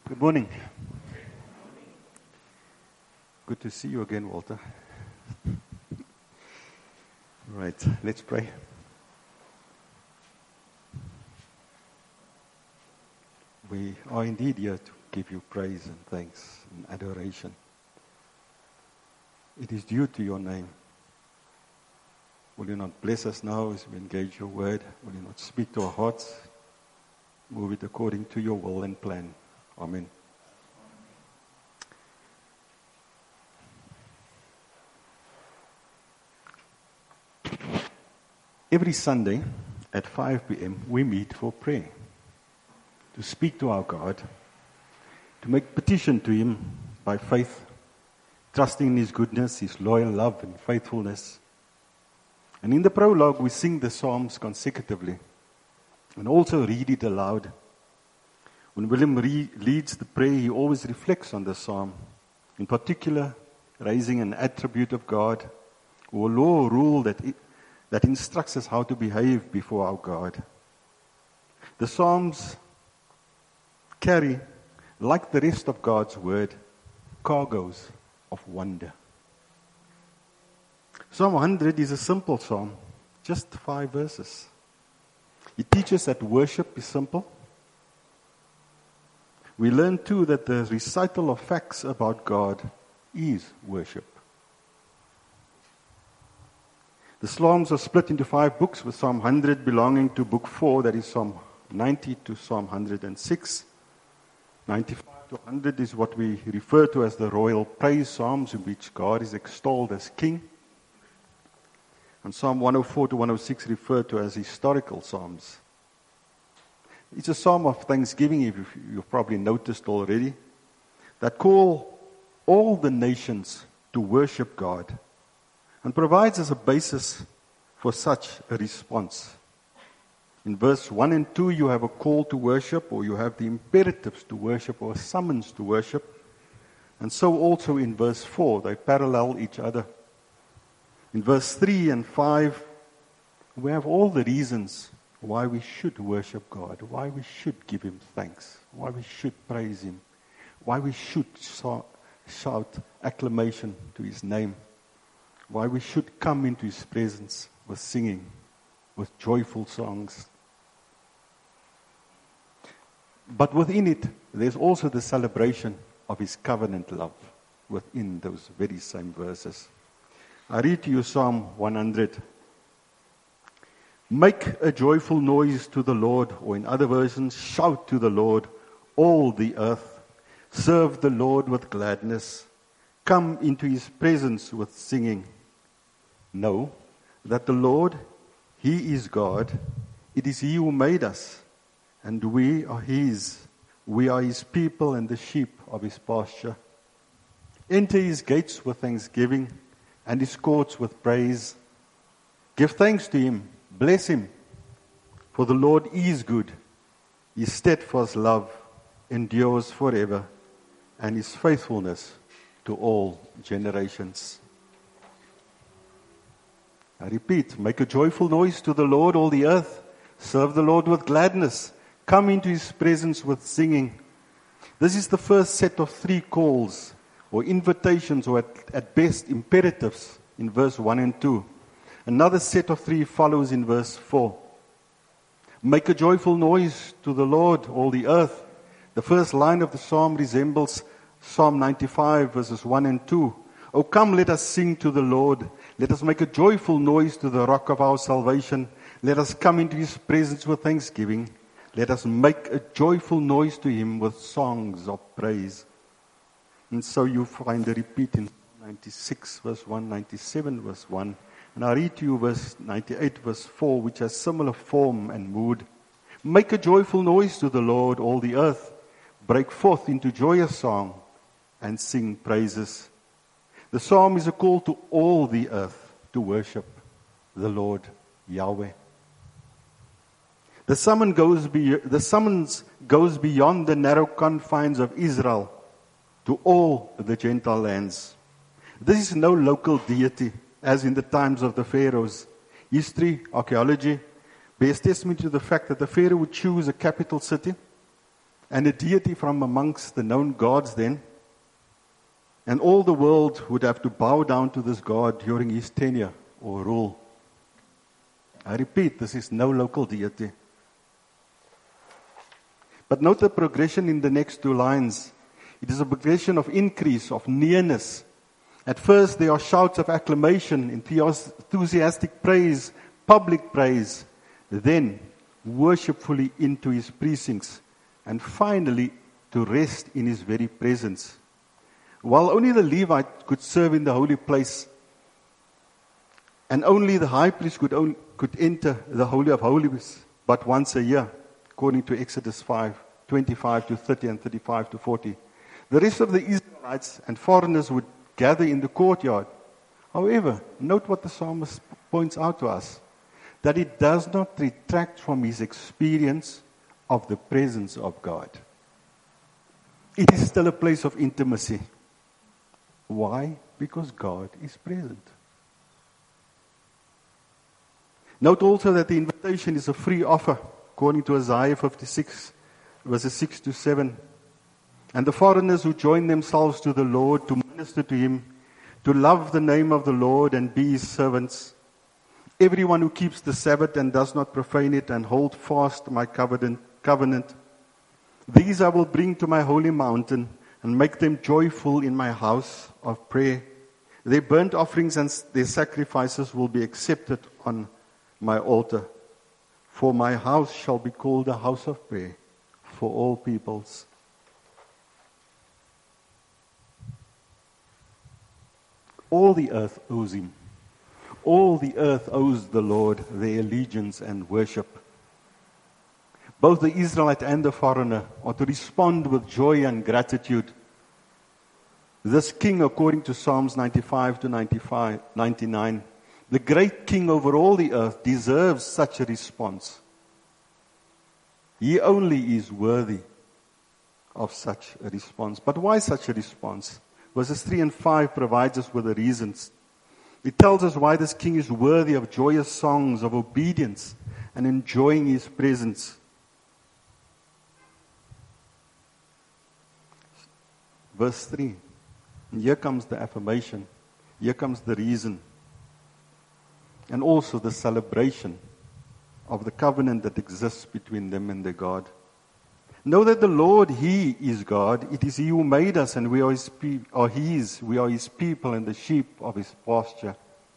Good morning. Good to see you again, Walter. Right, let's pray. We are indeed here to give you praise and thanks and adoration. It is due to your name. Will you not bless us now as we engage your word? Will you not speak to our hearts? Move it according to your will and plan. Amen. Every Sunday at 5 p.m. we meet for prayer, to speak to our God, to make petition to Him by faith, trusting in His goodness, His loyal love and faithfulness. And in the prologue we sing the Psalms consecutively and also read it aloud. When William leads the prayer, he always reflects on the Psalm, in particular raising an attribute of God or a law or rule that instructs us how to behave before our God. The Psalms carry, like the rest of God's Word, cargoes of wonder. Psalm 100 is a simple psalm, just 5 verses. It teaches that worship is simple. We learn too that the recital of facts about God is worship. The Psalms are split into 5 books, with Psalm 100 belonging to book 4, that is Psalm 90 to Psalm 106. 95 to 100 is what we refer to as the royal praise psalms, in which God is extolled as king. And Psalm 104 to 106 refer to as historical psalms. It's a psalm of thanksgiving, if you've probably noticed already, that call all the nations to worship God, and provides us a basis for such a response. In verse 1 and 2, you have a call to worship, or you have the imperatives to worship, or a summons to worship. And so also in verse 4, they parallel each other. In verse 3 and 5, we have all the reasons why we should worship God, why we should give Him thanks, why we should praise Him, why we should shout acclamation to His name, why we should come into His presence with singing, with joyful songs. But within it, there's also the celebration of His covenant love within those very same verses. I read to you Psalm 100. Make a joyful noise to the Lord, or in other versions, shout to the Lord, all the earth. Serve the Lord with gladness. Come into His presence with singing. Know that the Lord, He is God. It is He who made us, and we are His. We are His people and the sheep of His pasture. Enter His gates with thanksgiving and His courts with praise. Give thanks to Him. Bless Him. For the Lord is good. His steadfast love endures forever, and His faithfulness to all generations. I repeat, make a joyful noise to the Lord, all the earth. Serve the Lord with gladness. Come into His presence with singing. This is the first set of 3 calls, or invitations, or at best imperatives, in verse 1 and 2. Another set of 3 follows in verse 4. Make a joyful noise to the Lord, all the earth. The first line of the psalm resembles Psalm 95, verses 1 and 2. Oh, come, let us sing to the Lord. Let us make a joyful noise to the rock of our salvation. Let us come into His presence with thanksgiving. Let us make a joyful noise to Him with songs of praise. And so you find the repeat in 96, verse 1, 97, verse 1. And I read to you verse 98, verse 4, which has similar form and mood. Make a joyful noise to the Lord, all the earth. Break forth into joyous song and sing praises. The psalm is a call to all the earth to worship the Lord Yahweh. The summons goes beyond the narrow confines of Israel to all the Gentile lands. This is no local deity, as in the times of the pharaohs. History, archaeology, bears testimony to the fact that the Pharaoh would choose a capital city and a deity from amongst the known gods then, and all the world would have to bow down to this God during his tenure or rule. I repeat, this is no local deity. But note the progression in the next two lines. It is a progression of increase, of nearness. At first there are shouts of acclamation, enthusiastic praise, public praise. Then worshipfully into his precincts, and finally to rest in his very presence. While only the Levite could serve in the holy place, and only the high priest could enter the Holy of Holies but once a year, according to Exodus 5:25 to 30 and 35 to 40. The rest of the Israelites and foreigners would gather in the courtyard. However, note what the psalmist points out to us, that it does not retract from his experience of the presence of God. It is still a place of intimacy. Why? Because God is present. Note also that the invitation is a free offer, according to Isaiah 56, verses 6 to 7. And the foreigners who join themselves to the Lord to minister to him, to love the name of the Lord and be his servants, everyone who keeps the Sabbath and does not profane it and hold fast my covenant, these I will bring to my holy mountain and make them joyful in my house of prayer. Their burnt offerings and their sacrifices will be accepted on my altar. For my house shall be called a house of prayer for all peoples. All the earth owes him. All the earth owes the Lord their allegiance and worship. Both the Israelite and the foreigner are to respond with joy and gratitude. This king, according to Psalms 95 to 99, the great king over all the earth, deserves such a response. He only is worthy of such a response. But why such a response? Verses 3 and 5 provides us with the reasons. It tells us why this king is worthy of joyous songs, of obedience, and enjoying his presence. Verse 3. And here comes the affirmation. Here comes the reason. And also the celebration of the covenant that exists between them and their God. Know that the Lord, He is God. It is He who made us, and we are His we are His people and the sheep of His pasture.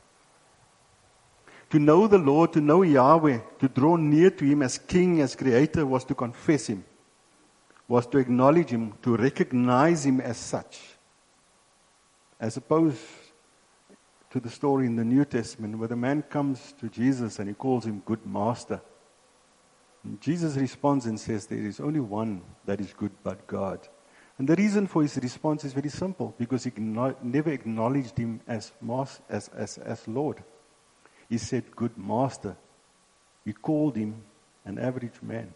To know the Lord, to know Yahweh, to draw near to Him as King, as Creator, was to confess Him, was to acknowledge Him, to recognize Him as such. As opposed to the story in the New Testament where the man comes to Jesus and he calls Him good master. And Jesus responds and says, there is only one that is good but God. And the reason for his response is very simple, because he never acknowledged Him as Lord. He said, good master. He called Him an average man.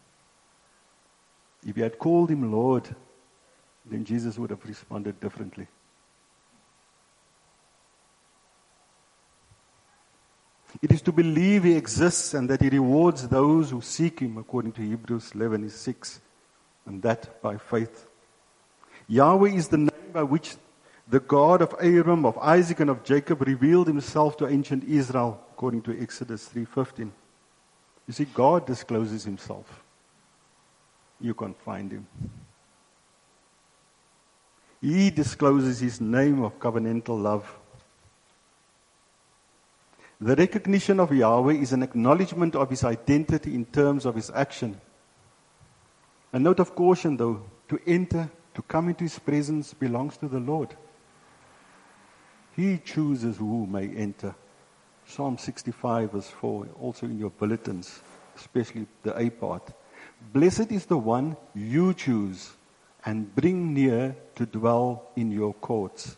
If he had called Him Lord, then Jesus would have responded differently. It is to believe He exists and that He rewards those who seek Him, according to Hebrews 11:6, and that by faith. Yahweh is the name by which the God of Abraham, of Isaac, and of Jacob revealed Himself to ancient Israel, according to Exodus 3:15. You see, God discloses Himself. You can't find Him. He discloses His name of covenantal love. The recognition of Yahweh is an acknowledgement of His identity in terms of His action. A note of caution, though, to come into His presence belongs to the Lord. He chooses who may enter. Psalm 65 verse 4, also in your bulletins, especially the A part. Blessed is the one you choose and bring near to dwell in your courts.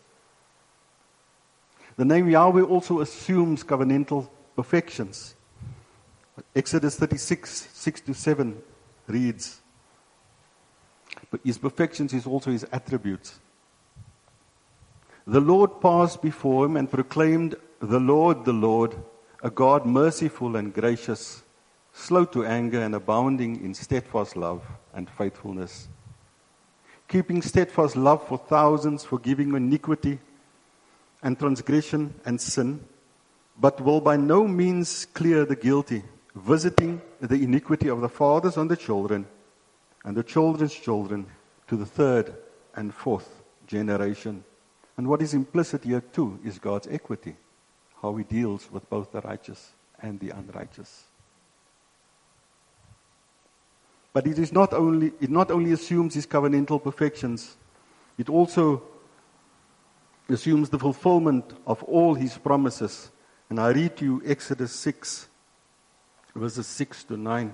The name Yahweh also assumes covenantal perfections. Exodus 36, 6-7 reads, but His perfections is also His attributes. The Lord passed before Him and proclaimed, the Lord, a God merciful and gracious, slow to anger and abounding in steadfast love and faithfulness, keeping steadfast love for thousands, forgiving iniquity and transgression and sin, but will by no means clear the guilty, visiting the iniquity of the fathers on the children and the children's children to the third and fourth generation. And what is implicit here too is God's equity, how he deals with both the righteous and the unrighteous. But it not only assumes his covenantal perfections, it also assumes the fulfillment of all his promises. And I read to you Exodus 6, verses 6 to 9.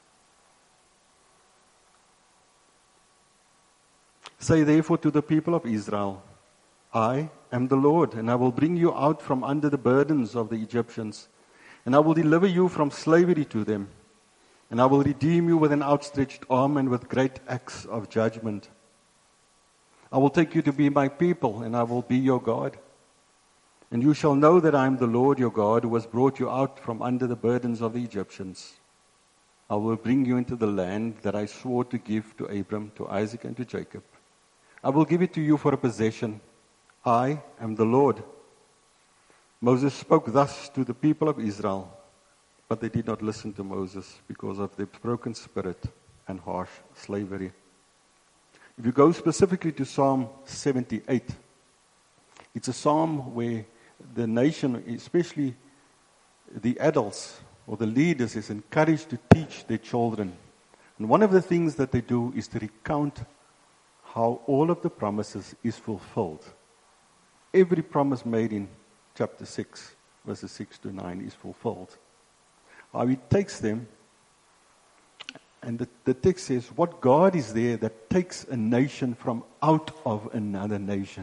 Say therefore to the people of Israel, I am the Lord, and I will bring you out from under the burdens of the Egyptians, and I will deliver you from slavery to them, and I will redeem you with an outstretched arm and with great acts of judgment. I will take you to be my people, and I will be your God. And you shall know that I am the Lord your God, who has brought you out from under the burdens of the Egyptians. I will bring you into the land that I swore to give to Abram, to Isaac, and to Jacob. I will give it to you for a possession. I am the Lord. Moses spoke thus to the people of Israel, but they did not listen to Moses because of their broken spirit and harsh slavery. If you go specifically to Psalm 78, it's a psalm where the nation, especially the adults or the leaders, is encouraged to teach their children. And one of the things that they do is to recount how all of the promises is fulfilled. Every promise made in chapter 6, verses 6 to 9 is fulfilled. How he takes them, and the text says, what God is there that takes a nation from out of another nation.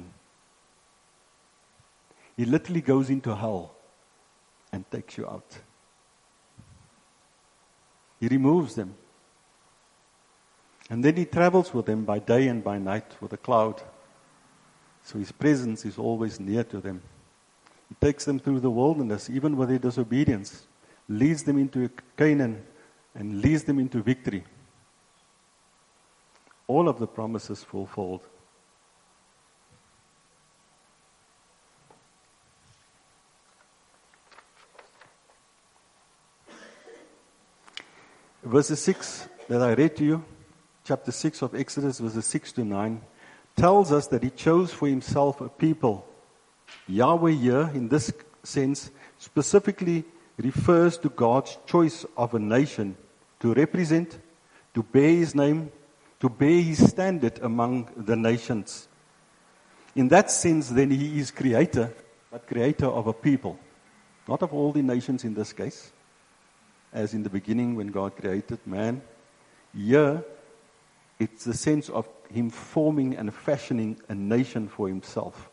He literally goes into hell and takes you out. He removes them. And then he travels with them by day and by night with a cloud. So his presence is always near to them. He takes them through the wilderness, even with their disobedience, leads them into Canaan, and leads them into victory. All of the promises fulfilled. Verses 6 that I read to you, chapter 6 of Exodus, verses 6 to 9, tells us that he chose for himself a people. Yahweh here, in this sense, specifically refers to God's choice of a nation to represent, to bear his name, to bear his standard among the nations. In that sense, then, he is creator, but creator of a people. Not of all the nations in this case, as in the beginning when God created man. Here, it's the sense of him forming and fashioning a nation for himself.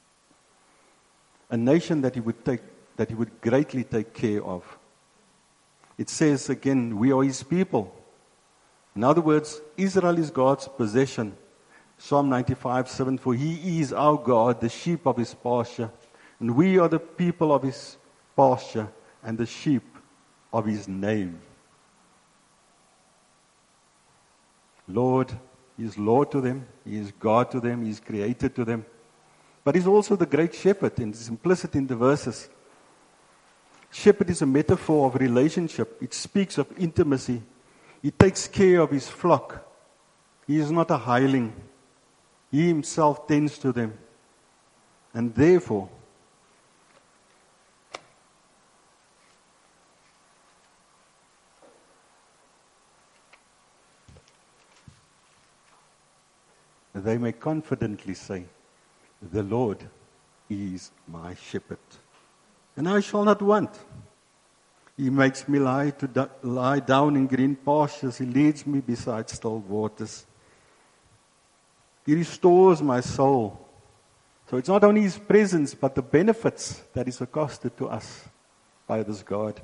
A nation that he would greatly take care of. It says again, we are his people. In other words, Israel is God's possession. Psalm 95:7, for he is our God, the sheep of his pasture, and we are the people of his pasture and the sheep of his name. Lord, he is Lord to them, he is God to them, he is creator to them. But he's also the great shepherd, and it's implicit in the verses. Shepherd is a metaphor of relationship. It speaks of intimacy. He takes care of his flock. He is not a hireling. He himself tends to them. And therefore, they may confidently say, the Lord is my shepherd, and I shall not want. He makes me lie down in green pastures. He leads me beside still waters. He restores my soul. So it's not only his presence, but the benefits that is accosted to us by this God.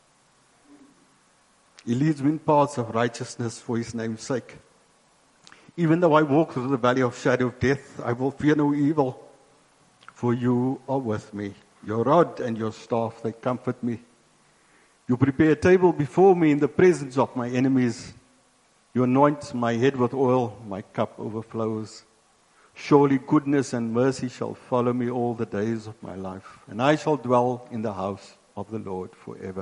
He leads me in paths of righteousness for his name's sake. Even though I walk through the valley of shadow of death, I will fear no evil, for you are with me. Your rod and your staff, they comfort me. You prepare a table before me in the presence of my enemies. You anoint my head with oil, my cup overflows. Surely goodness and mercy shall follow me all the days of my life, and I shall dwell in the house of the Lord forever.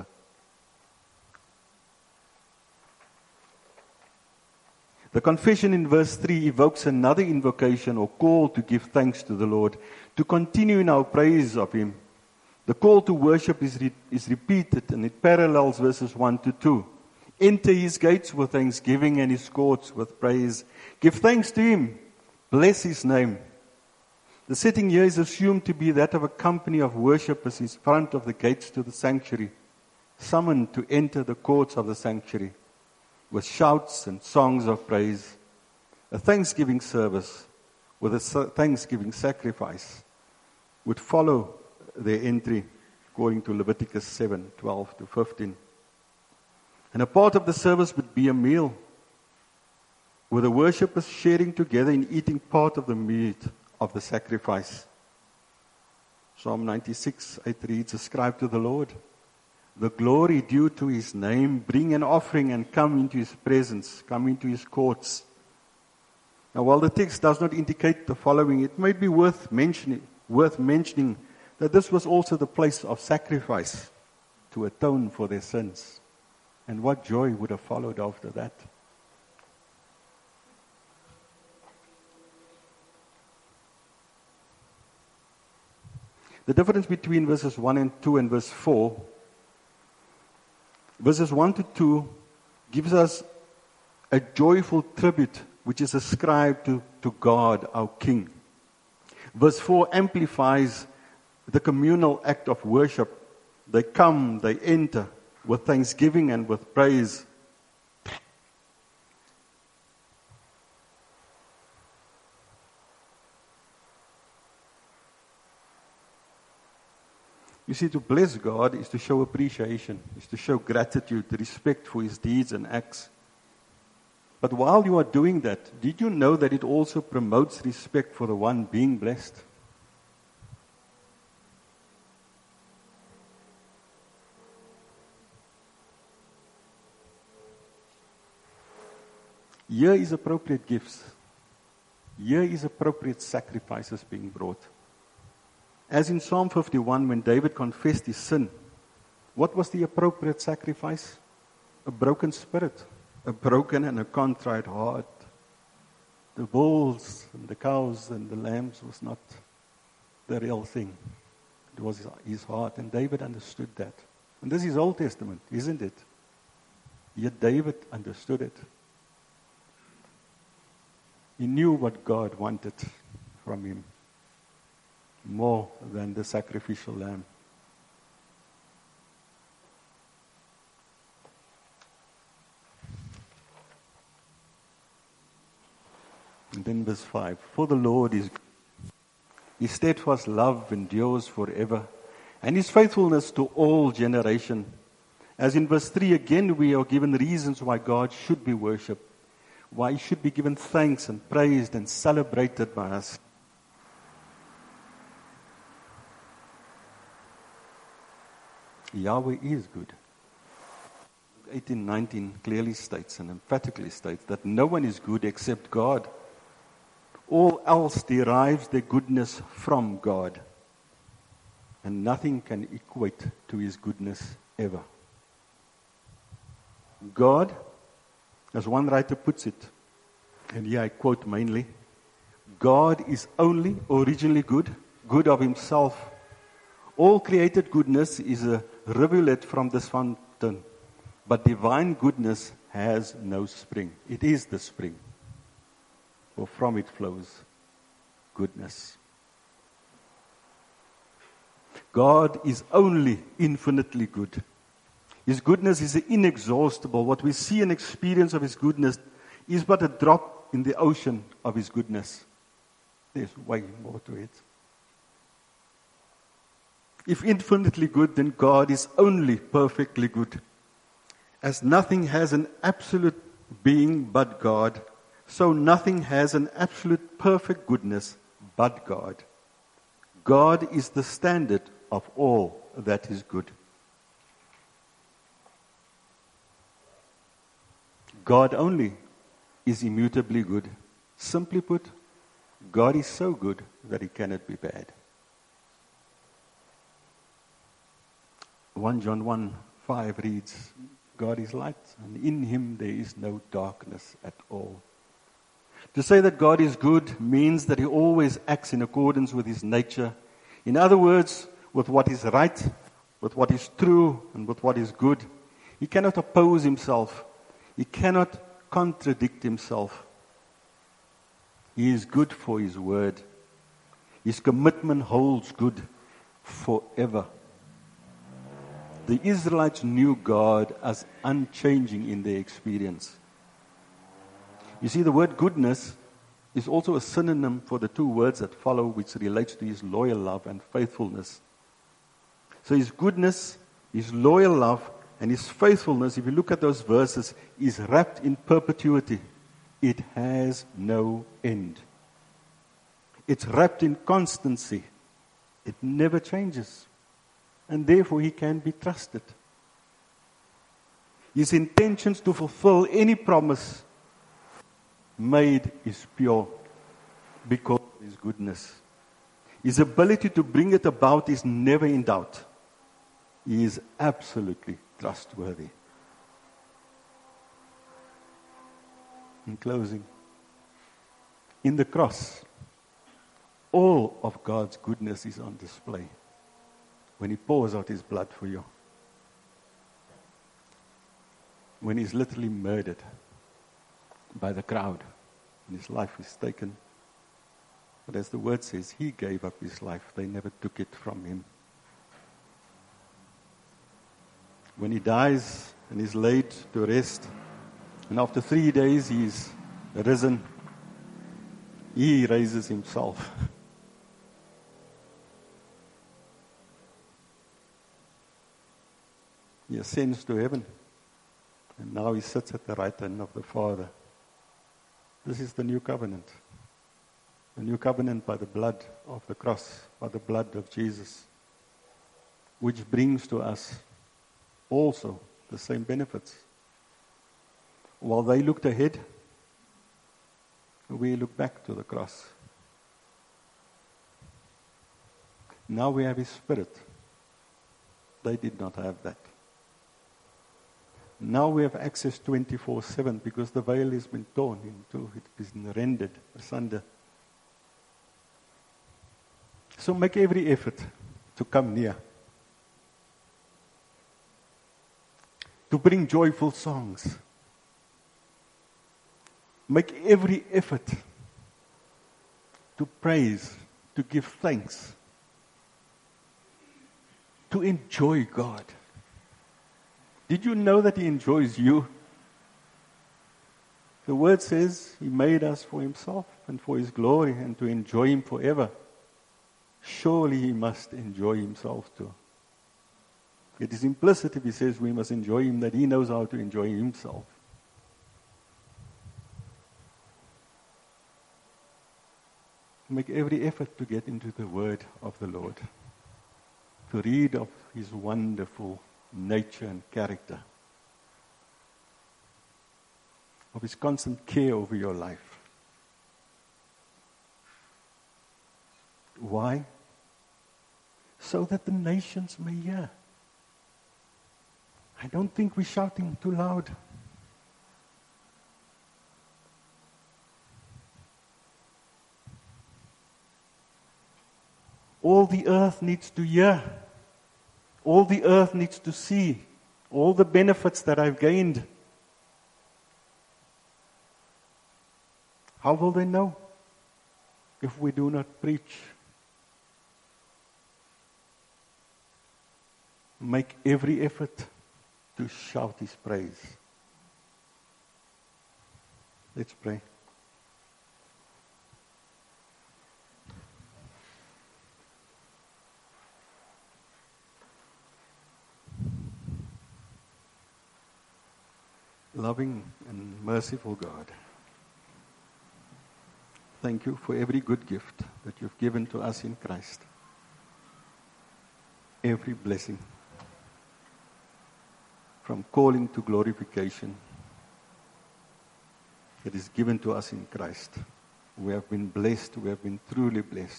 The confession in verse 3 evokes another invocation or call to give thanks to the Lord, to continue in our praise of Him. The call to worship is repeated, and it parallels verses 1 to 2. Enter His gates with thanksgiving and His courts with praise. Give thanks to Him. Bless His name. The setting here is assumed to be that of a company of worshippers in front of the gates to the sanctuary, summoned to enter the courts of the sanctuary with shouts and songs of praise. A thanksgiving service with a thanksgiving sacrifice would follow their entry, according to Leviticus 7:12 to 15. And a part of the service would be a meal, with the worshippers sharing together in eating part of the meat of the sacrifice. Psalm 96:8 reads, Ascribe to the Lord the glory due to His name, bring an offering and come into His presence, come into His courts. Now, while the text does not indicate the following, it may be worth mentioning that this was also the place of sacrifice to atone for their sins. And what joy would have followed after that? The difference between verses 1 and 2 and verse 4, verses 1 to 2 gives us a joyful tribute which is ascribed to God, our King. Verse 4 amplifies the communal act of worship. They come, they enter with thanksgiving and with praise. 'To bless God is to show appreciation, is to show gratitude, respect for His deeds and acts. But while you are doing that, did you know that it also promotes respect for the one being blessed? Here is appropriate gifts. Here is appropriate sacrifices being brought. As in Psalm 51, when David confessed his sin, what was the appropriate sacrifice? A broken spirit, a broken and a contrite heart. The bulls and the cows and the lambs was not the real thing. It was his heart, and David understood that. And this is Old Testament, isn't it? Yet David understood it. He knew what God wanted from him, more than the sacrificial lamb. And then verse 5, For the Lord is good. His steadfast love endures forever, and His faithfulness to all generation. As in verse 3 again, we are given reasons why God should be worshipped, why He should be given thanks and praised and celebrated by us. Yahweh is good. 18:19 clearly states and emphatically states that no one is good except God. All else derives their goodness from God, and nothing can equate to His goodness ever. God, as one writer puts it, and here I quote mainly, God is only originally good, good of Himself. All created goodness is a rivulet from this fountain, but divine goodness has no spring. It is the spring, for from it flows goodness. God is only infinitely good. His goodness is inexhaustible. What we see and experience of His goodness is but a drop in the ocean of His goodness. There's way more to it. If infinitely good, then God is only perfectly good. As nothing has an absolute being but God, so nothing has an absolute perfect goodness but God. God is the standard of all that is good. God only is immutably good. Simply put, God is so good that he cannot be bad. 1 John 1:5 reads, God is light, and in him there is no darkness at all. To say that God is good means that he always acts in accordance with his nature. In other words, with what is right, with what is true, and with what is good. He cannot oppose himself. He cannot contradict himself. He is good for his word. His commitment holds good forever. The Israelites knew God as unchanging in their experience. You see, the word goodness is also a synonym for the two words that follow, which relates to his loyal love and faithfulness. So his goodness, his loyal love, and his faithfulness, if you look at those verses, is wrapped in perpetuity. It has no end. It's wrapped in constancy. It never changes. And therefore he can be trusted. His intentions to fulfill any promise made is pure because of his goodness. His ability to bring it about is never in doubt. He is absolutely trustworthy. In closing, in the cross, all of God's goodness is on display when he pours out his blood for you. When he's literally murdered by the crowd and his life is taken. But as the word says, he gave up his life. They never took it from him. When he dies and is laid to rest, and after 3 days he is risen, he raises himself. He ascends to heaven, and now he sits at the right hand of the Father. This is the new covenant. The new covenant by the blood of the cross, by the blood of Jesus, which brings to us also the same benefits. While they looked ahead, we look back to the cross. Now we have his Spirit. They did not have that. Now we have access 24/7 because the veil has been torn in two. It has been rendered asunder. So make every effort to come near. To bring joyful songs. Make every effort to praise, to give thanks, to enjoy God. Did you know that he enjoys you? The word says he made us for himself and for his glory and to enjoy him forever. Surely he must enjoy himself too. It is implicit if he says we must enjoy him, that he knows how to enjoy himself. Make every effort to get into the word of the Lord, to read of his wonderful nature and character, of his constant care over your life. Why? So that the nations may hear. I don't think we're shouting too loud. All the earth needs to hear. All the earth needs to see all the benefits that I've gained. How will they know if we do not preach? Make every effort to shout his praise. Let's pray. Loving and merciful God, thank you for every good gift that you've given to us in Christ. Every blessing, from calling to glorification, It is given to us in Christ. We have been blessed. We have been truly blessed.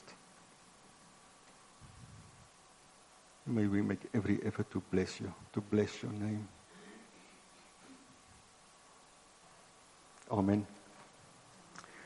May we make every effort to bless you, to bless your name. Amen.